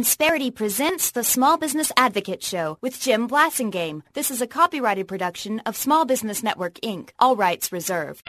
Insperity presents the Small Business Advocate Show with Jim Blasingame. This is a copyrighted production of Small Business Network, Inc., all rights reserved.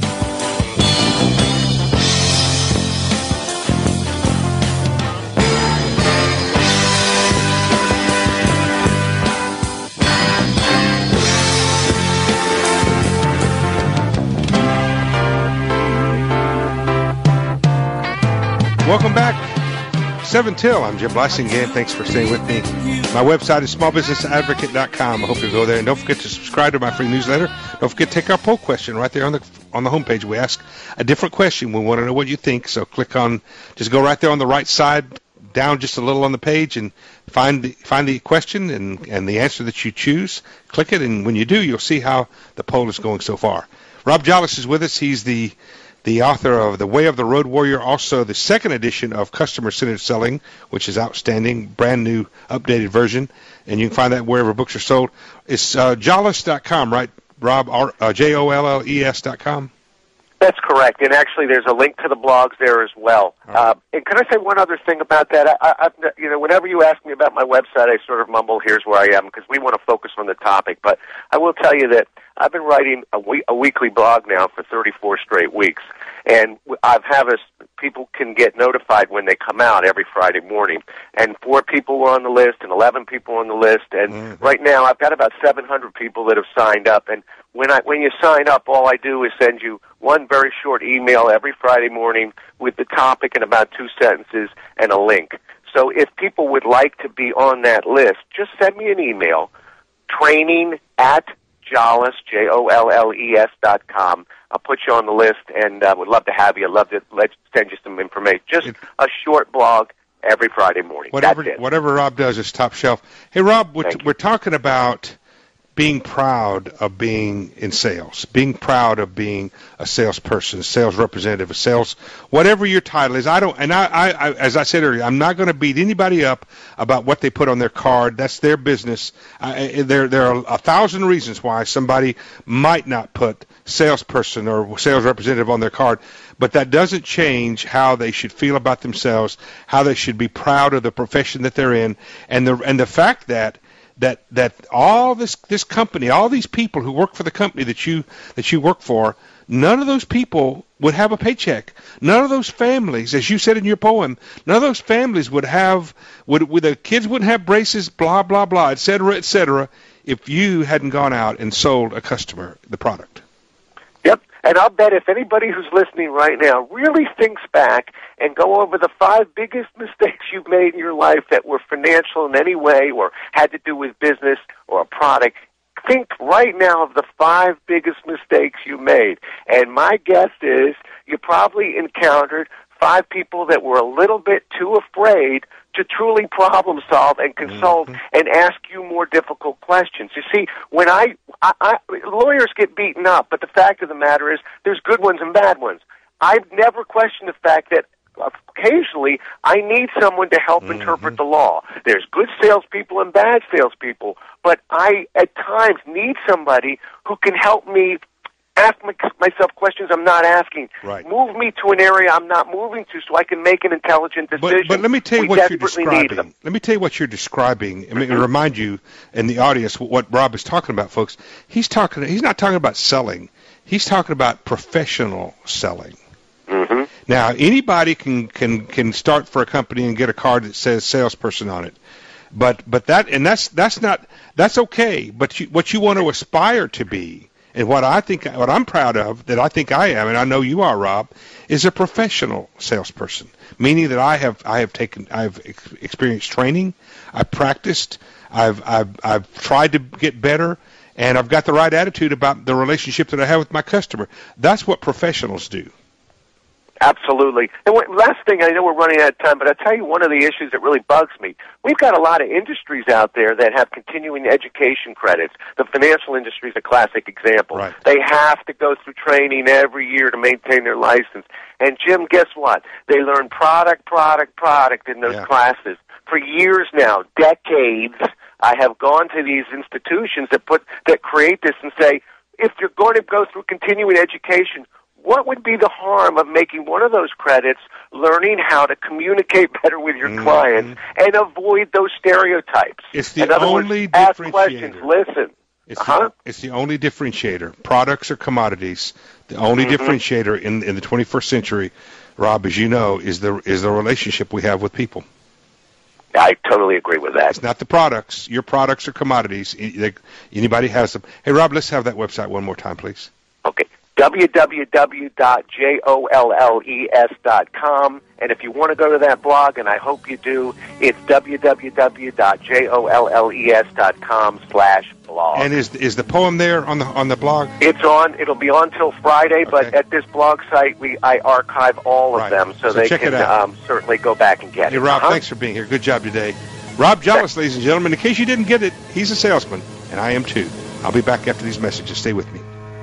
Welcome back. 7 till. I'm Jim Blasingame. Thanks for staying with me. My website is smallbusinessadvocate.com. I hope you'll go there. And don't forget to subscribe to my free newsletter. Don't forget to take our poll question right there on the homepage. We ask a different question. We want to know what you think. So just go right there on the right side, down just a little on the page, and find the question and the answer that you choose. Click it, and when you do, you'll see how the poll is going so far. Rob Jolles is with us. He's the author of The Way of the Road Warrior, also the second edition of Customer-Centered Selling, which is outstanding, brand new, updated version, and you can find that wherever books are sold. It's Jolles.com, right, Rob? JOLLES.com? That's correct, and actually there's a link to the blogs there as well. Right. And can I say one other thing about that? I whenever you ask me about my website, I sort of mumble, here's where I am, because we want to focus on the topic, but I will tell you that I've been writing a weekly blog now for 34 straight weeks, and people can get notified when they come out every Friday morning. And 4 people were on the list, and 11 people on the list, and right now I've got about 700 people that have signed up. And when you sign up, all I do is send you one very short email every Friday morning with the topic in about 2 sentences and a link. So if people would like to be on that list, just send me an email, training@Jolles, JOLLES.com. I'll put you on the list, and would love to have you. I'd love to send you some information. Just a short blog every Friday morning. Whatever Rob does is top shelf. Hey, Rob, we're talking about being proud of being in sales, being proud of being a salesperson, a sales representative, a sales, whatever your title is. I as I said earlier, I'm not going to beat anybody up about what they put on their card. That's their business. There are 1,000 reasons why somebody might not put salesperson or sales representative on their card, but that doesn't change how they should feel about themselves, how they should be proud of the profession that they're in, and the fact that all this company, all these people who work for the company that you work for, none of those people would have a paycheck. None of those families, as you said in your poem, none of those families would the kids wouldn't have braces, blah blah blah, et cetera, if you hadn't gone out and sold a customer the product. Yep. And I'll bet if anybody who's listening right now really thinks back and go over the 5 biggest mistakes you've made in your life that were financial in any way or had to do with business or a product, think right now of the 5 biggest mistakes you made. And my guess is you probably encountered 5 people that were a little bit too afraid to truly problem solve and consult and ask you more difficult questions. You see, when lawyers get beaten up, but the fact of the matter is there's good ones and bad ones. I've never questioned the fact that occasionally I need someone to help interpret the law. There's good salespeople and bad salespeople, but I at times need somebody who can help me ask myself questions I'm not asking. Right. Move me to an area I'm not moving to so I can make an intelligent decision. But let me tell you what you're describing. Let me tell you what you're describing. I mean, remind you and the audience what Rob is talking about, folks. He's not talking about selling. He's talking about professional selling. Mm-hmm. Now, anybody can start for a company and get a card that says salesperson on it. But that's okay. But what you want to aspire to be, and what I'm proud of, that I think I am, and I know you are, Rob, is a professional salesperson. Meaning that I've experienced training, I've practiced, I've tried to get better, and I've got the right attitude about the relationship that I have with my customer. That's what professionals do. Absolutely. And last thing, I know we're running out of time, but I'll tell you one of the issues that really bugs me. We've got a lot of industries out there that have continuing education credits. The financial industry is a classic example. Right. They have to go through training every year to maintain their license. And, Jim, guess what? They learn product in those classes. For years now, decades, I have gone to these institutions that create this and say, if you're going to go through continuing education, what would be the harm of making one of those credits learning how to communicate better with your clients and avoid those stereotypes? It's the In other only words, ask differentiator. questions, listen. It's the only differentiator. Products or commodities. The only differentiator in the 21st century, Rob, as you know, is the relationship we have with people. I totally agree with that. It's not the products. Your products are commodities. Anybody has them. Hey, Rob, let's have that website one more time, please. Okay. www.jolles.com. And if you want to go to that blog, and I hope you do, it's www.jolles.com/blog. And is the poem there on the blog? It's on. It'll be on till Friday, but at this blog site, I archive all of them, so they can certainly go back and get it. Hey, Rob, thanks for being here. Good job today. Rob Jolles, ladies and gentlemen. In case you didn't get it, he's a salesman, and I am too. I'll be back after these messages. Stay with me.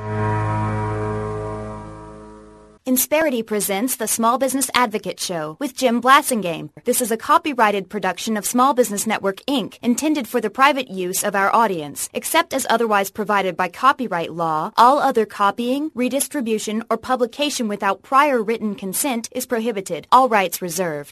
Insperity presents the Small Business Advocate Show with Jim Blasingame. This is a copyrighted production of Small Business Network, Inc., intended for the private use of our audience. Except as otherwise provided by copyright law, all other copying, redistribution, or publication without prior written consent is prohibited. All rights reserved.